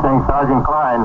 Precinct, Sergeant Klein.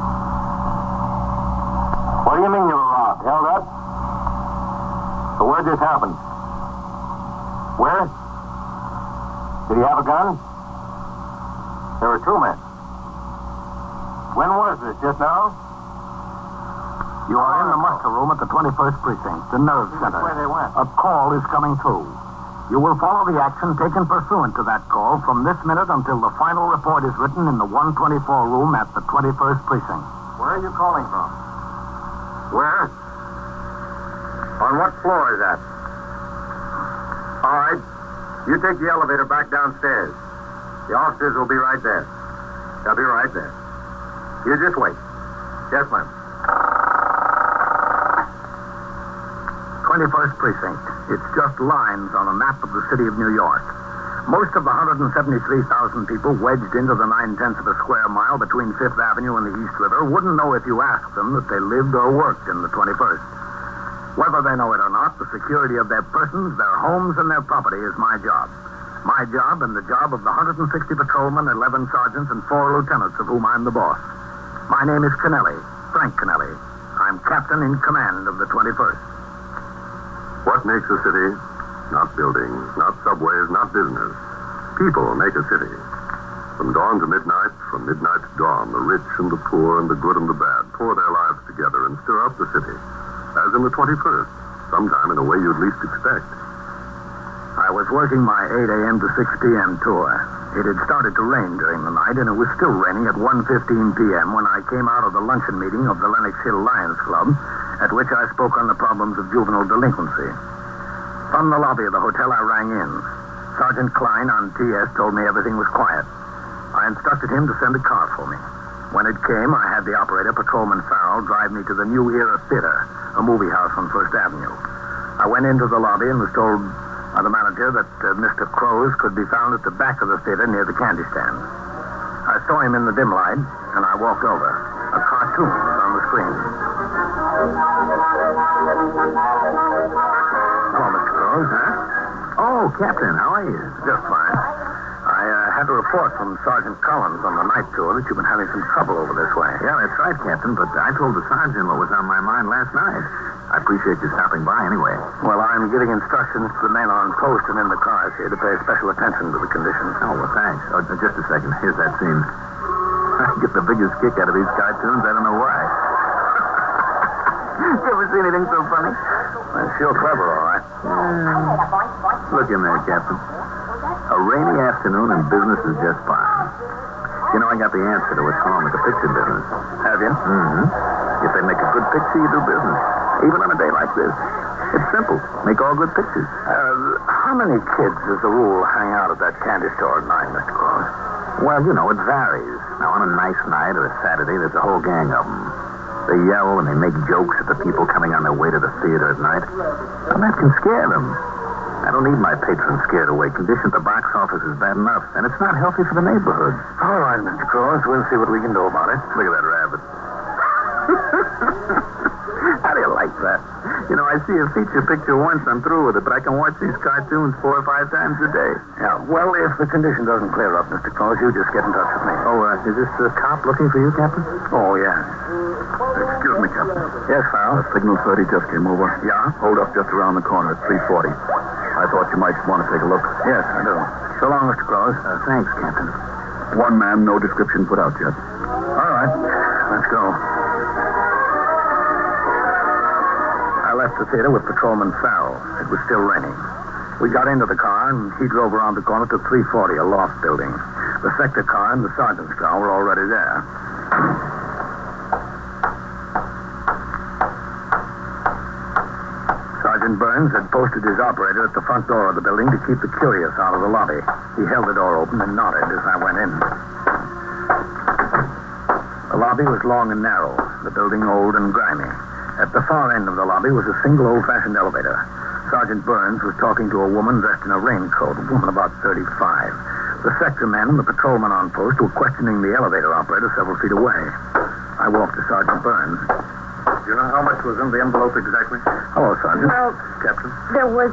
What do you mean you were robbed? Held up? So where'd this happen? Where? Did he have a gun? There were two men. When was this? Just now? You are in the muster room at the 21st Precinct, the nerve center. That's where they went. A call is coming through. You will follow the action taken pursuant to that call from this minute until the final report is written in the 124 room at the 21st Precinct. Where are you calling from? Where? On what floor is that? All right. You take the elevator back downstairs. The officers will be right there. They'll be right there. You just wait. Yes, ma'am. 21st Precinct. It's just lines on a map of the city of New York. Most of the 173,000 people wedged into the 9/10 of a square mile between 5th Avenue and the East River wouldn't know if you asked them that they lived or worked in the 21st. Whether they know it or not, the security of their persons, their homes, and their property is my job. My job and the job of the 160 patrolmen, 11 sergeants, and 4 lieutenants of whom I'm the boss. My name is Kennelly, Frank Kennelly. I'm captain in command of the 21st. What makes a city? Not buildings, not subways, not business. People make a city. From dawn to midnight, from midnight to dawn, the rich and the poor and the good and the bad pour their lives together and stir up the city. As in the 21st, sometime in a way you'd least expect. I was working my 8 a.m. to 6 p.m. tour. It had started to rain during the night, and it was still raining at 1:15 p.m. when I came out of the luncheon meeting of the Lenox Hill Lions Club, at which I spoke on the problems of juvenile delinquency. From the lobby of the hotel, I rang in. Sergeant Klein on TS told me everything was quiet. I instructed him to send a car for me. When it came, I had the operator, Patrolman Farrell, drive me to the New Era Theater, a movie house on 1st Avenue. I went into the lobby and was told by the manager that Mr. Crows could be found at the back of the theater near the candy stand. I saw him in the dim light, and I walked over. A cartoon was on the screen. Hello, Mr. Crows. Huh? Oh, Captain, how are you? Just fine. I had a report from Sergeant Collins on the night tour that you've been having some trouble over this way. Yeah, that's right, Captain, but I told the sergeant what was on my mind last night. I appreciate you stopping by anyway. Well, I'm giving instructions to the men on post and in the cars here to pay special attention to the conditions. Oh, well, thanks. Oh, just a second. Here's that scene. I get the biggest kick out of these cartoons. I don't know why. You ever see anything so funny? Well, it's sure clever, all right. Look in there, Captain. A rainy afternoon and business is just fine. You know, I got the answer to what's wrong with the picture business. Have you? Mm-hmm. If they make a good picture, you do business. Even on a day like this. It's simple. Make all good pictures. How many kids, as a rule, hang out at that candy store at 9, Mr. Cross? Well, you know, it varies. Now, on a nice night or a Saturday, there's a whole gang of them. They yell and they make jokes at the people coming on their way to the theater at night. And that can scare them. I don't need my patrons scared away. Condition at the box office is bad enough, and it's not healthy for the neighborhood. All right, Mr. Cross. We'll see what we can do about it. Look at that rabbit. How do you like that? You know, I see a feature picture once, I'm through with it, but I can watch these cartoons 4 or 5 times a day. Yeah, well, if the condition doesn't clear up, Mr. Cross, you just get in touch with me. Oh, is this the cop looking for you, Captain? Oh, yeah. Excuse me, Captain. Yes, Farrell? Signal 30 just came over. Yeah? Hold up just around the corner at 340. I thought you might want to take a look. Yes, I do. So long, Mr. Cross. Thanks, Captain. One man, no description put out yet. All right. Let's go. I left the theater with Patrolman Farrell. It was still raining. We got into the car, and he drove around the corner to 340, a loft building. The sector car and the sergeant's car were already there. Sergeant Burns had posted his operator at the front door of the building to keep the curious out of the lobby. He held the door open and nodded as I went in. The lobby was long and narrow, the building old and grimy. At the far end of the lobby was a single old-fashioned elevator. Sergeant Burns was talking to a woman dressed in a raincoat, a woman about 35. The sector men and the patrolman on post were questioning the elevator operator several feet away. I walked to Sergeant Burns. Do you know how much was in the envelope exactly? Hello, Sergeant. Well, Captain? there was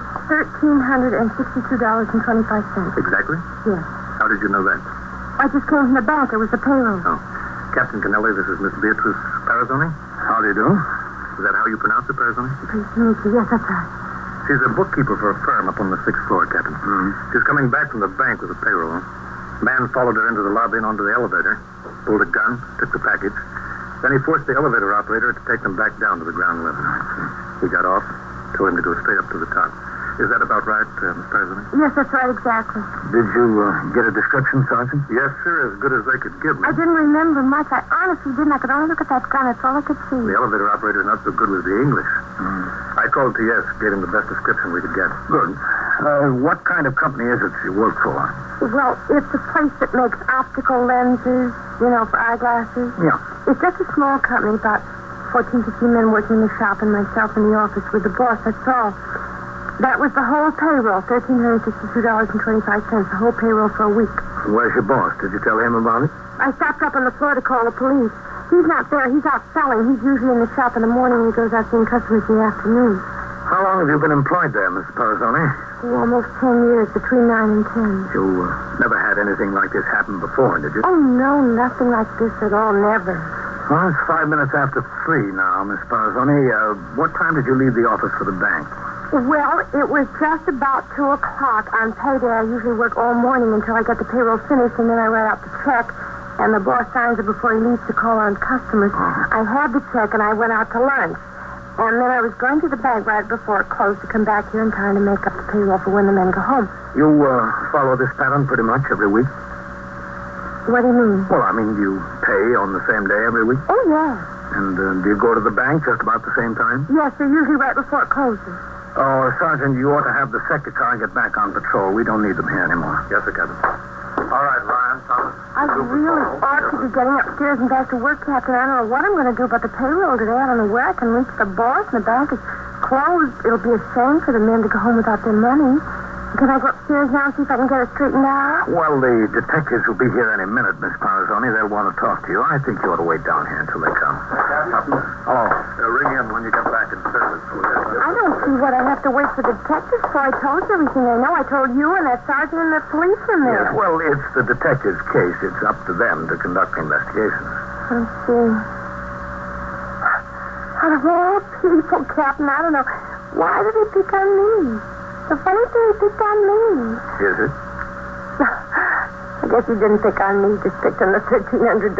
$1,362.25. Exactly? Yes. How did you know that? I just came from the bank. It was the payroll. Oh. Captain Kennelly, this is Miss Beatrice Parazzoni. How do you do? Is that how you pronounce it, Parazzoni? Please meet you. Yes, that's right. She's a bookkeeper for a firm up on the 6th floor, Captain. She's coming back from the bank with a payroll. Man followed her into the lobby and onto the elevator, pulled a gun, took the package. Then he forced the elevator operator to take them back down to the ground level. He got off, told him to go straight up to the top. Is that about right, Miss Parazzoni? Yes, that's right, exactly. Did you get a description, Sergeant? Yes, sir, as good as they could give me. I didn't remember much. I honestly didn't. I could only look at that gun. That's all I could see. The elevator operator's not so good with the English. I called TS, gave him the best description we could get. Good. What kind of company is it you work for? Well, it's a place that makes optical lenses, for eyeglasses. Yeah. It's just a small company, about 14, 15 men working in the shop and myself in the office with the boss, that's all. That was the whole payroll, $1,362.25, the whole payroll for a week. Where's your boss? Did you tell him about it? I stopped up on the floor to call the police. He's not there. He's out selling. He's usually in the shop in the morning and he goes out seeing customers in the afternoon. How long have you been employed there, Miss Parazzoni? Almost 10 years, between 9 and 10. You never had anything like this happen before, did you? Oh, no, nothing like this at all, never. Well, it's 5 minutes after 3 now, Miss Parazzoni. What time did you leave the office for the bank? Well, it was just about 2 o'clock. On payday, I usually work all morning until I get the payroll finished, and then I write out the check, and the boss signs it before he leaves to call on customers. I had the check, and I went out to lunch. And then I was going to the bank right before it closed to come back here in time to make up the payroll for when the men go home. You follow this pattern pretty much every week? What do you mean? Well, I mean, you pay on the same day every week? Oh, yeah. And do you go to the bank just about the same time? Yes, they're usually right before it closes. Oh, Sergeant, you ought to have the sector car get back on patrol. We don't need them here anymore. Yes, sir, Captain. All right, Ryan, Thomas. I really ought to be getting upstairs and back to work, Captain. I don't know what I'm going to do about the payroll today. I don't know where I can reach the boss, and the bank is closed. It'll be a shame for the men to go home without their money. Can I go upstairs now and see if I can get it straightened out? Well, the detectives will be here any minute, Miss Parazzoni. They'll want to talk to you. I think you ought to wait down here until they come. Hello. Ring in when you get back in service. I don't see what I have to wait for the detectives for. I told you everything I know. I told you and that sergeant and the policeman there. Yes, well, it's the detective's case. It's up to them to conduct the investigation. I see. Out of all people, Captain, I don't know. Why did he pick on me? The funny thing, he picked on me. Is it? I guess he didn't pick on me. He just picked on the $1,300.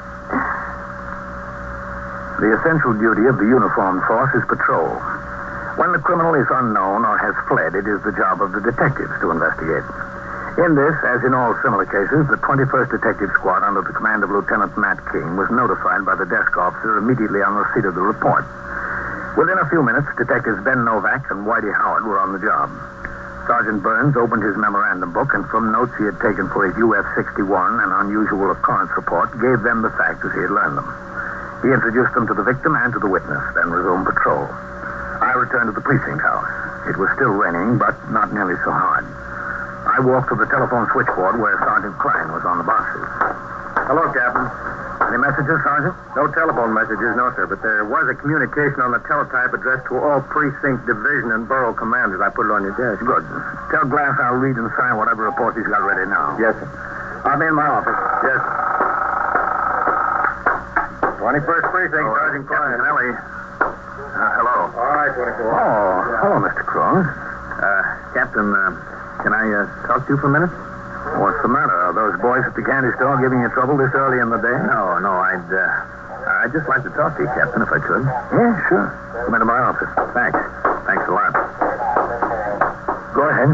The essential duty of the uniformed force is patrol. When the criminal is unknown or has fled, it is the job of the detectives to investigate. In this, as in all similar cases, the 21st Detective Squad under the command of Lieutenant Matt King was notified by the desk officer immediately on receipt of the report. Within a few minutes, Detectives Ben Novak and Whitey Howard were on the job. Sergeant Burns opened his memorandum book and from notes he had taken for his UF-61 and unusual occurrence report, gave them the facts as he had learned them. He introduced them to the victim and to the witness, then resumed patrol. I returned to the precinct house. It was still raining, but not nearly so hard. I walked to the telephone switchboard where Sergeant Klein was on the boxes. Hello, Captain. Any messages, Sergeant? No telephone messages, no, sir, but there was a communication on the teletype addressed to all precinct, division, and borough commanders. I put it on your desk. Good. Tell Glass I'll read and sign whatever report he's got ready now. Yes, sir. I'll be in my office. Yes, sir. 21st Precinct, Sergeant Klein. Ellie. Hello. All right, 24. Oh, hello, Mr. Cross. Captain, can I talk to you for a minute? What's the matter? Are those boys at the candy store giving you trouble this early in the day? No, I'd just like to talk to you, Captain, if I could. Yeah, sure. Come into my office. Thanks. Thanks a lot. Go ahead.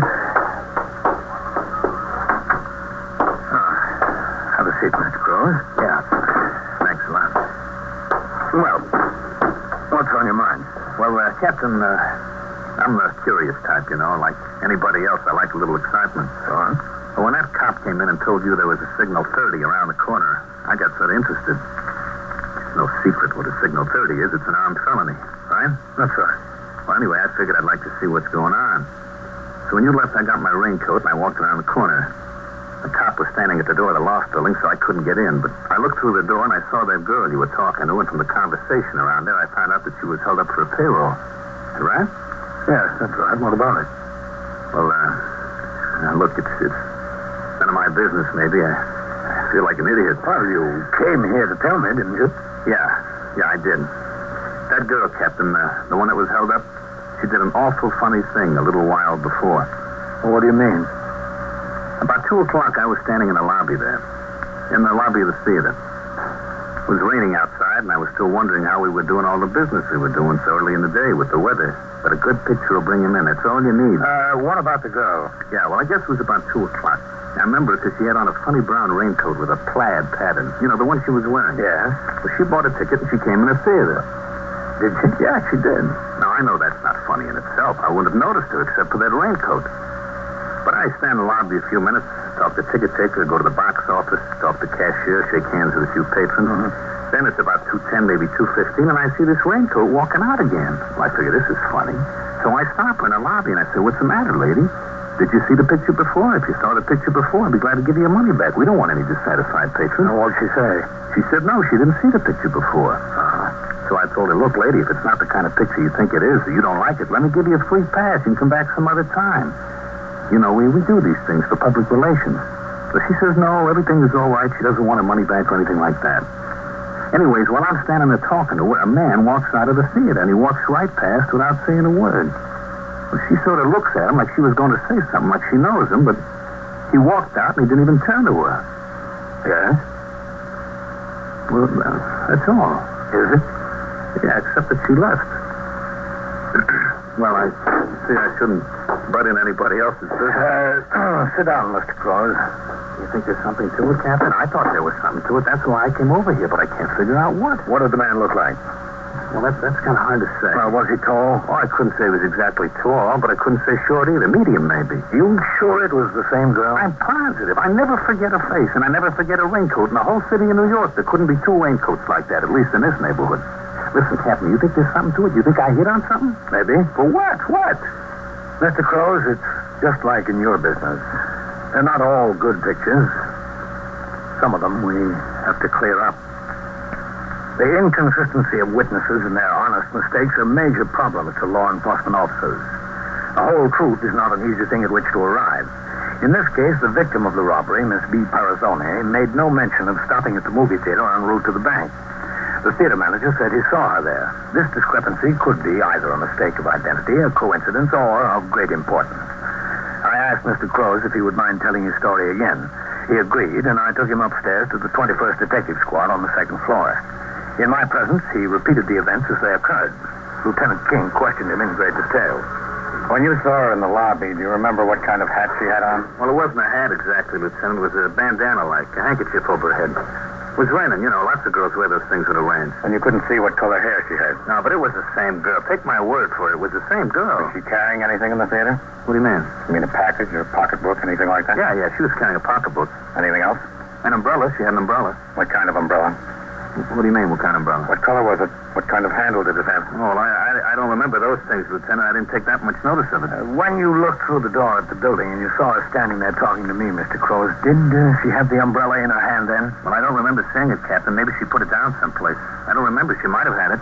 Have a seat, Mr. Cross. Yeah. Thanks a lot. Well, what's on your mind? Well, Captain, I'm a curious type, like anybody else. I like a little excitement. So, when that cop came in and told you there was a Signal 30 around the corner, I got sort of interested. It's no secret what a Signal 30 is. It's an armed felony, right? That's right. Well, anyway, I figured I'd like to see what's going on. So when you left, I got my raincoat and I walked around the corner. The cop was standing at the door of the loft building, so I couldn't get in. But I looked through the door and I saw that girl you were talking to, and from the conversation around there, I found out that she was held up for a payroll. Is that right? Yes, that's right. What about it? Well, look, it's none of my business, maybe. I feel like an idiot. Well, you came here to tell me, didn't you? Yeah, I did. That girl, Captain, the one that was held up, she did an awful funny thing a little while before. Well, what do you mean? About 2 o'clock, I was standing in the lobby there. In the lobby of the theater. It was raining outside, and I was still wondering how we were doing all the business we were doing so early in the day with the weather. But a good picture will bring him in. That's all you need. What about the girl? Yeah, well, I guess it was about 2 o'clock. I remember because she had on a funny brown raincoat with a plaid pattern. You know, the one she was wearing. Yeah. Well, she bought a ticket, and she came in the theater. Did she? Yeah, she did. Now, I know that's not funny in itself. I wouldn't have noticed her except for that raincoat. But I stand in the lobby a few minutes, talk to ticket taker, go to the box office, talk to cashier, shake hands with a few patrons. Mm-hmm. Then it's about 2:10, maybe 2:15, and I see this raincoat walking out again. Well, I figure this is funny. So I stop her in the lobby, and I say, "What's the matter, lady? Did you see the picture before? If you saw the picture before, I'd be glad to give you your money back. We don't want any dissatisfied patrons." Now, what'd she say? She said no, she didn't see the picture before. So I told her, "Look, lady, if it's not the kind of picture you think it is, or you don't like it, let me give you a free pass. You can come back some other time. You know, we do these things for public relations." So she says, "No, everything is all right. She doesn't want her money back or anything like that." Anyways, while I'm standing there talking to her, a man walks out of the theater, and he walks right past without saying a word. Well, she sort of looks at him like she was going to say something, like she knows him, but he walked out, and he didn't even turn to her. Yes? Well, that's all. Is it? Yeah, except that she left. Well, I see I shouldn't butt in anybody else's business. Sit down, Mr. Crows. You think there's something to it, Captain? I thought there was something to it. That's why I came over here, but I can't figure out what. What did the man look like? Well, that's kind of hard to say. Was he tall? Oh, I couldn't say he was exactly tall, but I couldn't say short either. Medium, maybe. You sure it was the same girl? I'm positive. I never forget a face, and I never forget a raincoat. In the whole city of New York, there couldn't be 2 raincoats like that, at least in this neighborhood. Listen, Captain, you think there's something to it? You think I hit on something? Maybe. For what? What? Mr. Crows, it's just like in your business. They're not all good pictures. Some of them we have to clear up. The inconsistency of witnesses and their honest mistakes are major problems to law enforcement officers. The whole truth is not an easy thing at which to arrive. In this case, the victim of the robbery, Miss B. Parazzone, made no mention of stopping at the movie theater en route to the bank. The theater manager said he saw her there. This discrepancy could be either a mistake of identity, a coincidence, or of great importance. I asked Mr. Crows if he would mind telling his story again. He agreed, and I took him upstairs to the 21st Detective Squad on the 2nd floor. In my presence, he repeated the events as they occurred. Lieutenant King questioned him in great detail. When you saw her in the lobby, do you remember what kind of hat she had on? Well, it wasn't a hat exactly, Lieutenant. It was a bandana-like, a handkerchief over her head. It was raining, you know. Lots of girls wear those things when it rains. And you couldn't see what color hair she had? No, but it was the same girl. Take my word for it. It was the same girl. Was she carrying anything in the theater? What do you mean? You mean a package or a pocketbook, anything like that? Yeah, she was carrying a pocketbook. Anything else? An umbrella. She had an umbrella. What kind of umbrella? What do you mean, what kind of umbrella? What color was it? What kind of handle did it have? Oh, well, I don't remember those things, Lieutenant. I didn't take that much notice of it. When you looked through the door at the building and you saw her standing there talking to me, Mr. Crows, did she have the umbrella in her hand then? Well, I don't remember seeing it, Captain. Maybe she put it down someplace. I don't remember. She might have had it.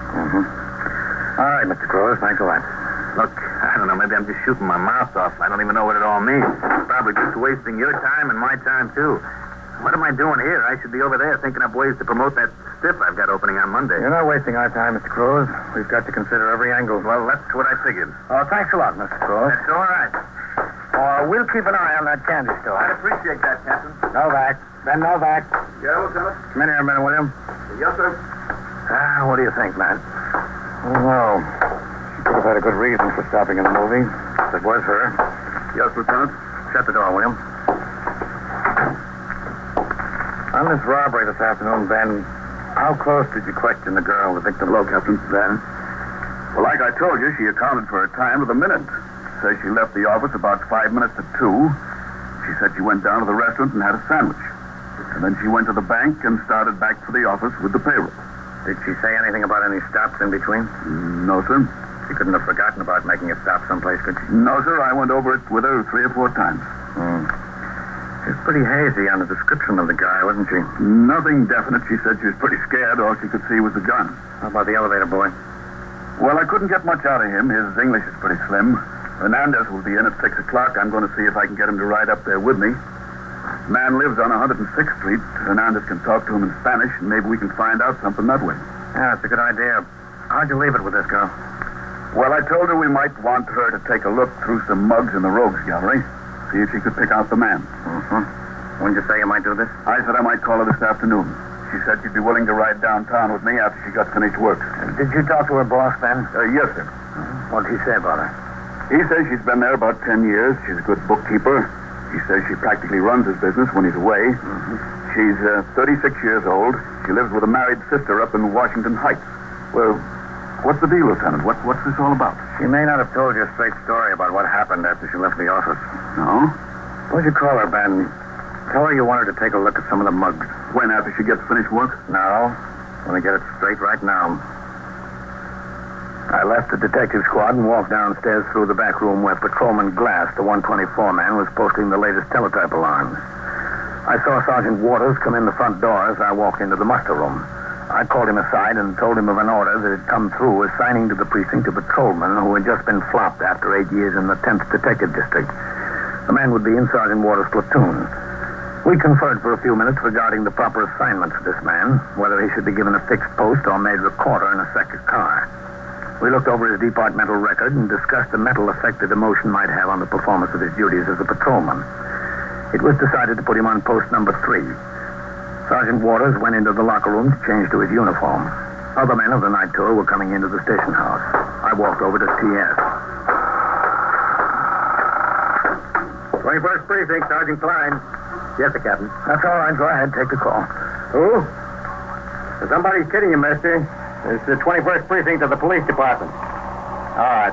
Mm-hmm. All right, Mr. Crows, thanks a lot. Look, I don't know. Maybe I'm just shooting my mouth off. I don't even know what it all means. Probably just wasting your time and my time, too. What am I doing here? I should be over there thinking up ways to promote that stiff I've got opening on Monday. You're not wasting our time, Mr. Crows. We've got to consider every angle. Well, that's what I figured. Oh, thanks a lot, Mr. Crows. That's all right. We'll keep an eye on that candy store. I'd appreciate that, Captain. Novak. Ben Novak. Yeah, Lieutenant? Come in here a minute, William. Yes, sir. What do you think, man? Oh, no. She could have had a good reason for stopping in the movie. If it was her. Yes, Lieutenant. Shut the door, William. On this robbery this afternoon, Ben, how close did you question the girl, the victim? Hello, Captain. Ben? Well, like I told you, she accounted for her time to the minute. Says she left the office about 5 minutes to 2. She said she went down to the restaurant and had a sandwich. And then she went to the bank and started back for the office with the payroll. Did she say anything about any stops in between? No, sir. She couldn't have forgotten about making a stop someplace, could she? No, sir. I went over it with her 3 or 4 times. She was pretty hazy on the description of the guy, wasn't she? Nothing definite. She said she was pretty scared. All she could see was the gun. How about the elevator boy? Well, I couldn't get much out of him. His English is pretty slim. Hernandez will be in at 6 o'clock. I'm going to see if I can get him to ride up there with me. Man lives on 106th Street. Hernandez can talk to him in Spanish, and maybe we can find out something that way. Yeah, that's a good idea. How'd you leave it with this girl? Well, I told her we might want her to take a look through some mugs in the Rogues Gallery, see if she could pick out the man. Mm-hmm. When'd you say you might do this? I said I might call her this afternoon. She said she'd be willing to ride downtown with me after she got finished work. Did you talk to her boss then? Yes, sir. What'd he say about her? He says she's been there about 10 years. She's a good bookkeeper. He says she practically runs his business when he's away. She's 36 years old. She lives with a married sister up in Washington Heights. Well, what's the deal, Lieutenant? What's this all about? She may not have told you a straight story about what happened after she left the office. No? Why'd you call her, Ben? Tell her you want her to take a look at some of the mugs. When, after she gets finished work? No. Want to get it straight right now. I left the detective squad and walked downstairs through the back room where Patrolman Glass, the 124 man, was posting the latest teletype alarms. I saw Sergeant Waters come in the front door as I walked into the muster room. I called him aside and told him of an order that had come through assigning to the precinct a patrolman who had just been flopped after 8 years in the 10th Detective District. The man would be in Sergeant Waters' platoon. We conferred for a few minutes regarding the proper assignment for this man, whether he should be given a fixed post or made recorder in a second car. We looked over his departmental record and discussed the mental effect that emotion might have on the performance of his duties as a patrolman. It was decided to put him on post number 3. Sergeant Waters went into the locker room to change to his uniform. Other men of the night tour were coming into the station house. I walked over to TS. 21st Precinct, Sergeant Klein. Yes, sir, Captain. That's all right. Go ahead. Take the call. Who? Somebody's kidding you, mister. It's the 21st Precinct of the Police Department. All right.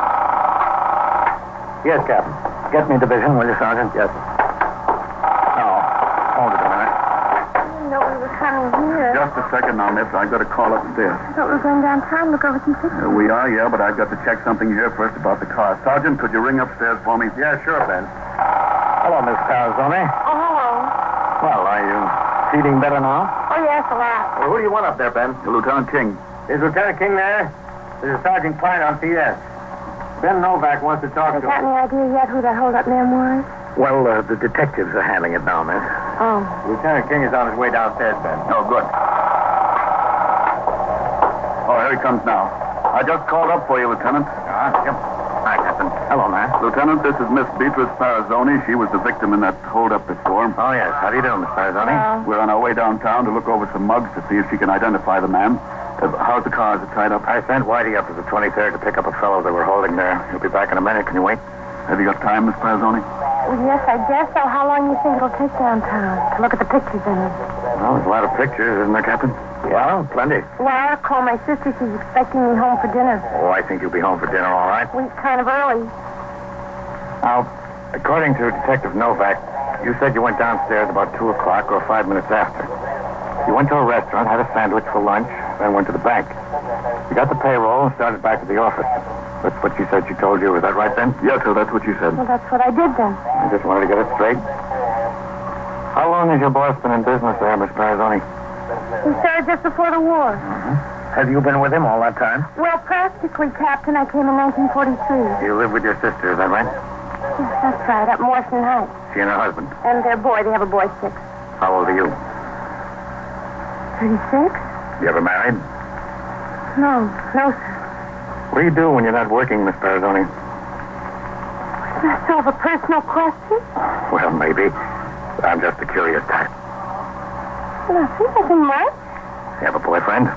Yes, Captain. Get me division, will you, Sergeant? Yes, sir. Oh, hold it a minute. I didn't know we were coming here. Just a second now, miss. I've got to call upstairs. I thought we were going downtown to look over some pictures. We are, yeah, but I've got to check something here first about the car. Sergeant, could you ring upstairs for me? Yeah, sure, Ben. Hello, Miss Tarazone. Oh, hello. Well, are you feeling better now? Oh, yes, a lot. Well, who do you want up there, Ben? Lieutenant King. Is Lieutenant King there? This is Sergeant Klein on CS. Ben Novak wants to talk Has to got him. any idea yet who that hold-up man was? Well, the detectives are handling it now, miss. Oh. Lieutenant King is on his way downstairs, Ben. Oh, good. Oh, here he comes now. I just called up for you, Lieutenant. Yep. Hi, Captain. Hello, man. Lieutenant, this is Miss Beatrice Parazzoni. She was the victim in that hold-up before. Oh, yes. How do you do, Miss Tarazone? We're on our way downtown to look over some mugs to see if she can identify the man. How's the car? Is it tied up? I sent Whitey up to the 23rd to pick up a fellow that we're holding there. He'll be back in a minute. Can you wait? Have you got time, Miss Parazzoni? Well, yes, I guess so. How long do you think it'll take downtown to look at the pictures in it? Well, there's a lot of pictures, isn't there, Captain? Yeah, plenty. Well, I'll call my sister. She's expecting me home for dinner. Oh, I think you'll be home for dinner, all right. We kind of early. Now, according to Detective Novak, you said you went downstairs about 2 o'clock or 5 minutes after. You went to a restaurant, had a sandwich for lunch, then went to the bank. You got the payroll and started back to the office. That's what she said she told you. Is that right, then? Yes, sir, that's what she said. Well, that's what I did then. I just wanted to get it straight. How long has your boss been in business there, Miss Parazzoni? He started just before the war. Have you been with him all that time? Well, practically, Captain. I came in 1943. You live with your sister, is that right? Yes, that's right, up Morrison Heights. She and her husband. And their boy. They have a boy, 6. How old are you? 36? You ever married? No, sir. What do you do when you're not working, Miss Parazzoni? Is that sort of a personal question? Well, maybe. I'm just a curious type. Nothing much. You have a boyfriend?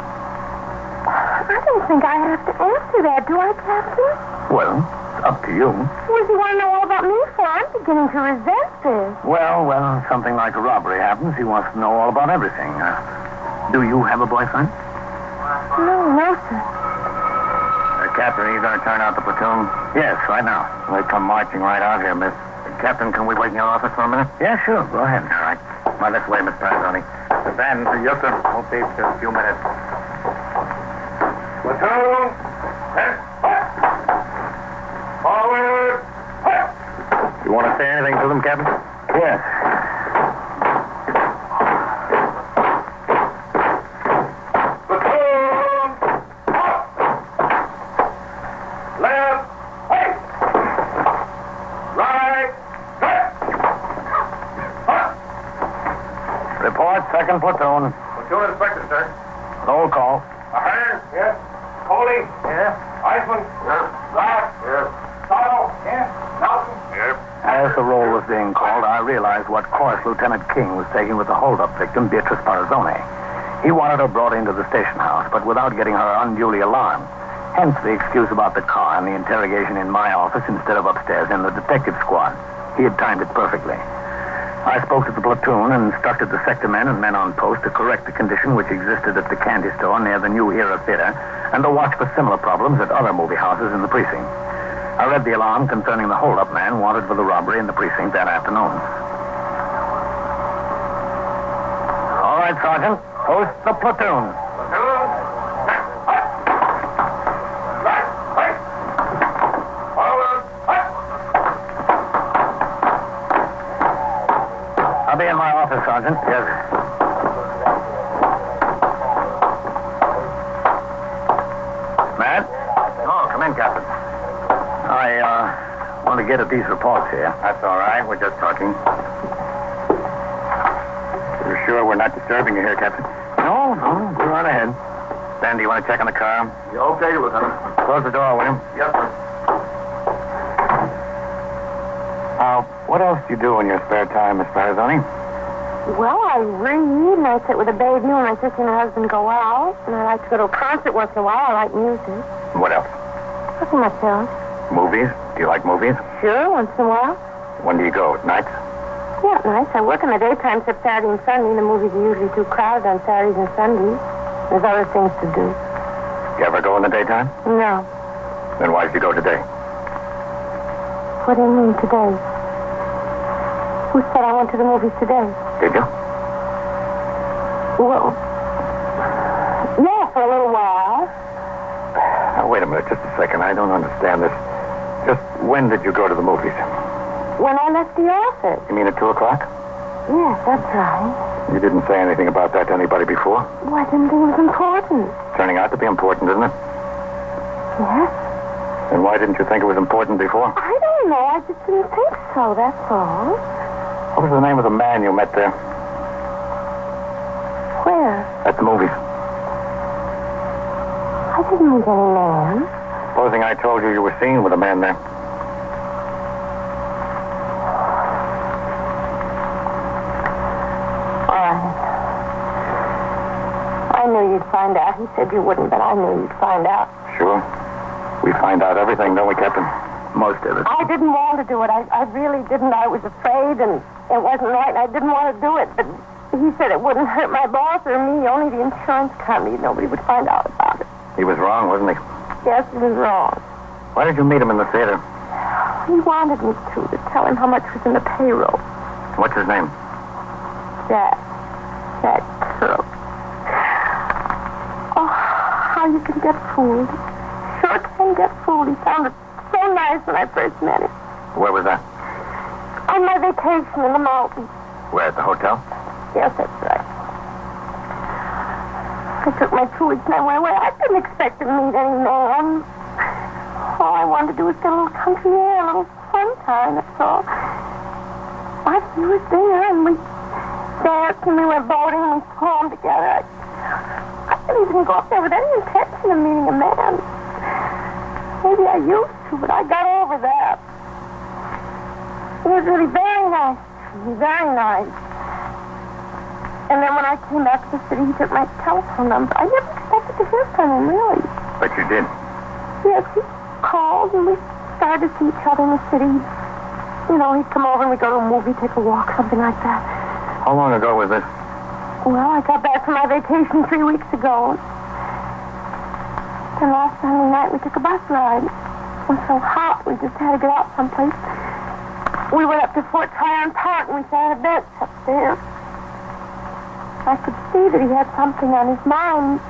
I don't think I have to answer that, do I, Captain? Well, it's up to you. What does he want to know all about me for? I'm beginning to resent this. Well, something like a robbery happens. He wants to know all about everything. Do you have a boyfriend? No, sir. Captain, are you going to turn out the platoon? Yes, right now. They come marching right out here, miss. Captain, can we wait in your office for a minute? Yeah, sure. Go ahead. All right. Well, this way, Miss Parazzoni. Ben. Yes, sir. Won't be just a few minutes. Platoon! Forward! You want to say anything to them, Captain? Yes. Left, right, left. Second platoon. Platoon inspector, sir. Roll call. Ahern? Yes. Coley? Yeah. Eisman? Yes. Black? Yes. Sotto? Yes. Nelson? Yes. As the roll was being called, I realized what course Lieutenant King was taking with the hold-up victim, Beatrice Parazzoni. He wanted her brought into the station house, but without getting her unduly alarmed. Hence the excuse about the car and the interrogation in my office instead of upstairs in the detective squad. He had timed it perfectly. I spoke to the platoon and instructed the sector men and men on post to correct the condition which existed at the candy store near the New Era Theater and to watch for similar problems at other movie houses in the precinct. I read the alarm concerning the hold-up man wanted for the robbery in the precinct that afternoon. All right, Sergeant. Post the platoon. Platoon? Right. Right. Forward. Right. I'll be in my office, Sergeant. Yes. Matt? Oh, come in, Captain. I want to get at these reports here. That's all right. We're just talking. You're sure we're not disturbing you here, Captain? No, go right ahead. Ben, do you want to check on the car? Yeah, okay, Lieutenant. Close the door, William. Yes, sir. What else do you do in your spare time, Miss Parazzoni? Well, I read, and I sit with a baby when my sister and her husband go out, and I like to go to a concert once in a while. I like music. What else? Nothing much else. Movies? Do you like movies? Sure, once in a while. When do you go? At nights? Yeah, nice. I work in the daytime except Saturday and Sunday. The movies are usually too crowded on Saturdays and Sundays. There's other things to do. You ever go in the daytime? No. Then why did you go today? What do you mean today? Who said I went to the movies today? Did you? Well, yeah, for a little while. Now, wait a minute, just a second. I don't understand this. Just when did you go to the movies? When I left the office. You mean at 2 o'clock? Yes, that's right. You didn't say anything about that to anybody before? Well, I didn't think it was important. Turning out to be important, isn't it? Yes? Then why didn't you think it was important before? I don't know. I just didn't think so, that's all. What was the name of the man you met there? Where? At the movies. I didn't meet any man. Supposing I told you were seen with a man there. I knew you'd find out. He said you wouldn't, but I knew you'd find out. Sure. We find out everything, don't we, Captain? Most of it. I didn't want to do it. I really didn't. I was afraid, and it wasn't right, and I didn't want to do it. But he said it wouldn't hurt my boss or me, only the insurance company. Nobody would find out about it. He was wrong, wasn't he? Yes, he was wrong. Why did you meet him in the theater? He wanted me to tell him how much was in the payroll. What's his name? Jack Turk. Oh, how you can get fooled. Sure can get fooled. He sounded so nice when I first met him. Where was that? On my vacation in the mountains. Where, at the hotel? Yes, that's right. I took my 2 weeks and I went away. I didn't expect to meet any man. All I wanted to do was get a little country air, a little sunshine, that's all. But he was there, and we danced, and we went boating, and we swam together. I didn't even go up there with any intention of meeting a man. Maybe I used to, but I got over that. He was really very nice to me, very nice. And then when I came back to the city, he took my telephone number. I never expected to hear from him, really. But you did. Yes, he called, and we started to see each other in the city. You know, he'd come over and we'd go to a movie, take a walk, something like that. How long ago was this? Well, I got back from my vacation 3 weeks ago. Then last Sunday night, we took a bus ride. It was so hot, we just had to get out someplace. We went up to Fort Tryon Park, and we sat on a bench up there. I could see that he had something on his mind.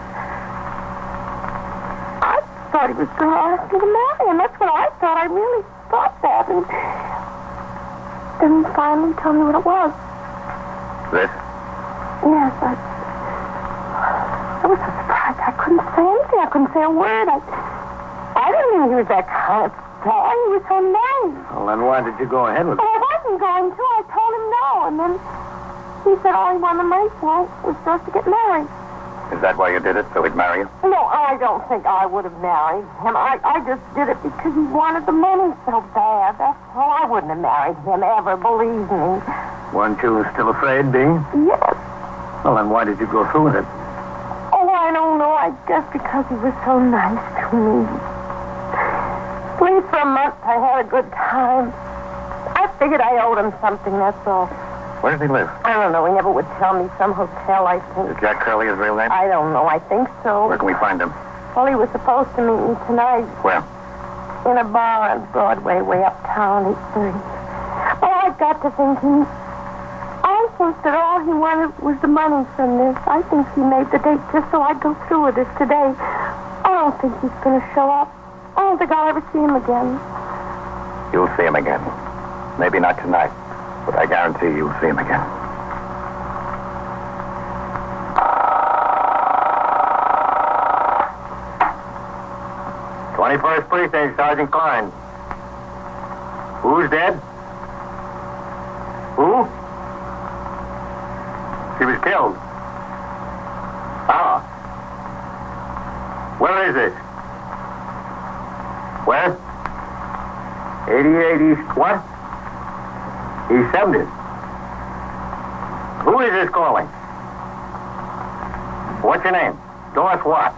I thought he was going to ask me to marry him. That's what I thought. I really thought that. And then he finally told me what it was. This? Yes, I was so surprised. I couldn't say anything. I couldn't say a word. I didn't think he was that kind of guy. He was so nice. Well, then why did you go ahead with it? Well, I wasn't going to. I told him no. And then He said all he wanted money for was just to get married. Is that why you did it, so he'd marry you? No, I don't think I would have married him. I just did it because he wanted the money so bad. That's all. I wouldn't have married him ever, believe me. Weren't you still afraid, Bee? Yes. Well, then why did you go through with it? Oh, I don't know. I guess because he was so nice to me. At least for a month, I had a good time. I figured I owed him something, that's all. Where does he live? I don't know. He never would tell me. Some hotel, I think. Is Jack Curley his real name? I don't know. I think so. Where can we find him? Well, he was supposed to meet me tonight Where? in a bar on Broadway, way uptown, 8:30. Well, I got to thinking. I think that all he wanted was the money from this. I think he made the date just so I'd go through with this today. I don't think he's going to show up. I don't think I'll ever see him again. You'll see him again. Maybe not tonight, but I guarantee you'll see him again. "21st Precinct, Sergeant Klein. Who's dead? Who? She was killed. Ah. Where is it? Where? 88 East what? East 70th. Who is this calling? What's your name? Doris what?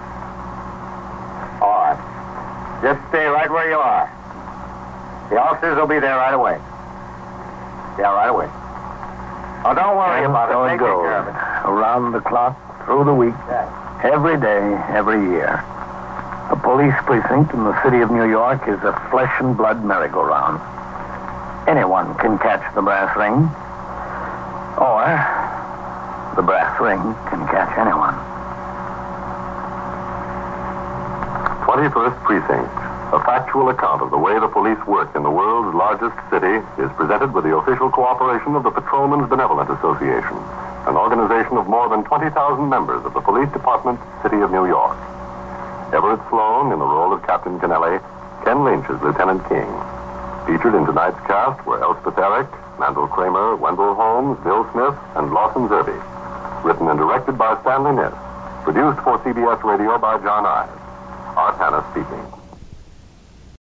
All right. Just stay right where you are. The officers will be there right away. Yeah, right away. Oh, don't worry about it. So They it take goes. care of it. Around the clock, through the week, every day, every year. A police precinct in the city of New York is a flesh and blood merry-go-round. Anyone can catch the brass ring, or the brass ring can catch anyone. 21st Precinct, a factual account of the way the police work in the world's largest city, is presented with the official cooperation of the Patrolmen's Benevolent Association, an organization of more than 20,000 members of the Police Department, City of New York. Everett Sloan in the role of Captain Kennelly, Ken Lynch as Lieutenant King. Featured in tonight's cast were Elspeth Eric, Mandel Kramer, Wendell Holmes, Bill Smith, and Lawson Zerbe. Written and directed by Stanley Niss. Produced for CBS Radio by John Ives. Art Hanna speaking.